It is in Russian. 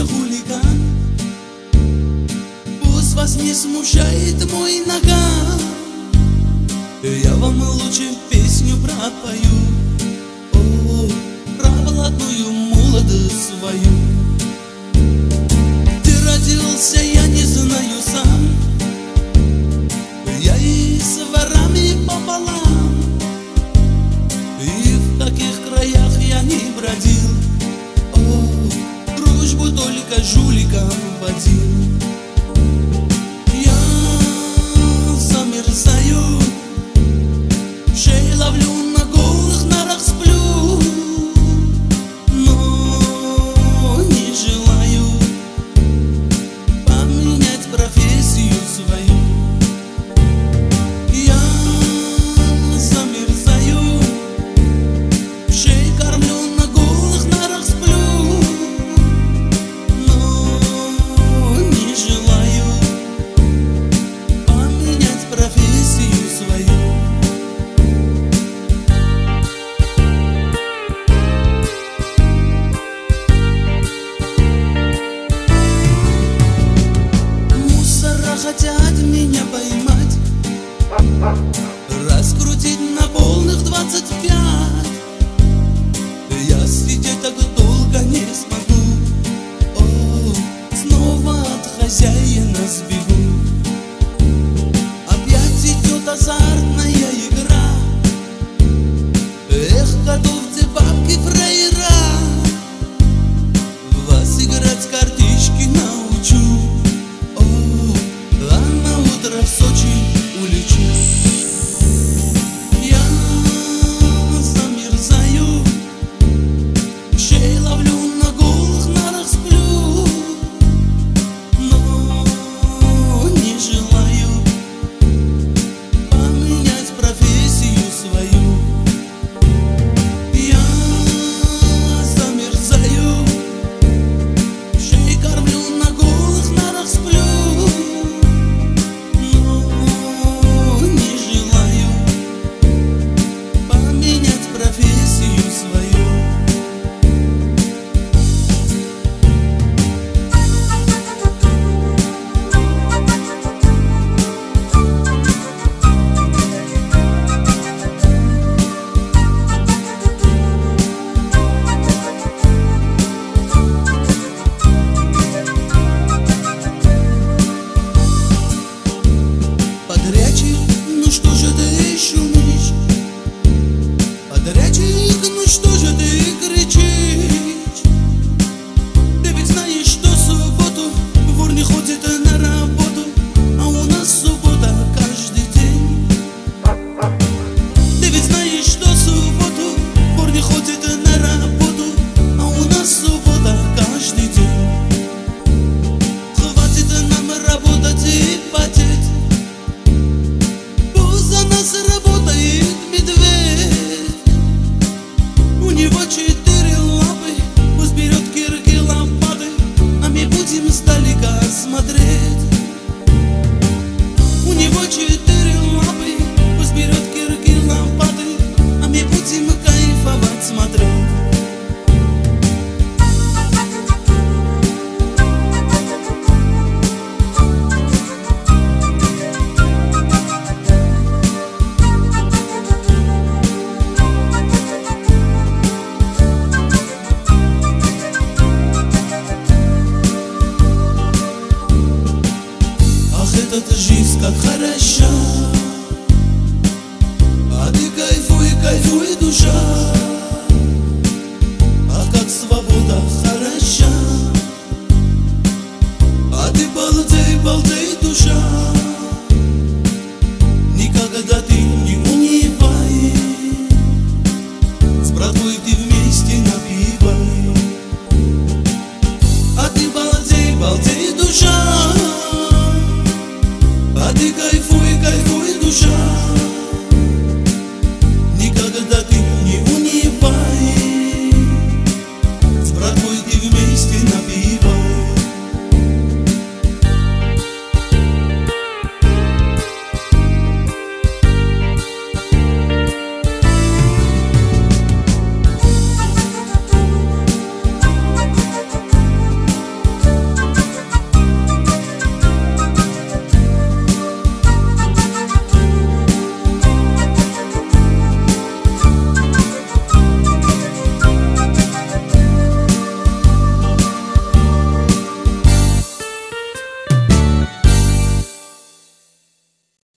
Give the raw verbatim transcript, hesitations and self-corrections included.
мне хулиган. Пусть вас не смущает мой наган, я вам лучше песню пропою, о, про блатную молодость свою. Ты родился, я не знаю сам, я и с ворами пополам, и в таких краях я не бродил, о, дружбу только жуликам водил. Я замерзаю, шею ловлю, на голых нарах сплю, но не желаю поменять профессию свою. Я замерзаю, шею кормлю, на голых нарах сплю, но не желаю поменять профессию свою. Хотят меня поймать, раскрутить на полных двадцать пять. Я сидеть так долго не смогу, о, снова от хозяина сбегу. Опять идет азартная игра, эх, готовьте бабки фраера, вас играть в картишки научу, в Сочи улечу. Я замерзаю, шею ловлю, на голых нарах сплю, но не желаю поменять профессию свою. Я замерзаю, шею кормлю, на голых нарах сплю, профессию свою. Подрядчик, ну что же ты шумишь? Подрядчик, ну что же ты кричишь? Ты ведь знаешь, что в субботу вор не ходит на работу, а у нас суббота каждый день. Ты ведь знаешь, что в субботу вор не ходит на работу, а у нас суббота каждый день. Хватит нам работать и потеть, пусть за нас работает медведь. У него четыре лапы, пусть берет кирки, лопаты, а мы будем сдалека смотреть. У него четыре лапы, пусть берет кирки, лопаты, а мы будем кайфовать смотреть. Эта жизнь как хороша, а ты кайфуй, кайфуй, душа, а как свобода хороша, а ты балдей, балдей, душа. Никогда ты не унывай, с братвой ты вместе напивай, а ты балдей, балдей, душа. А ты кайфуй, кайфуй, душа, никогда ты не унывай, с братвой ты вместе.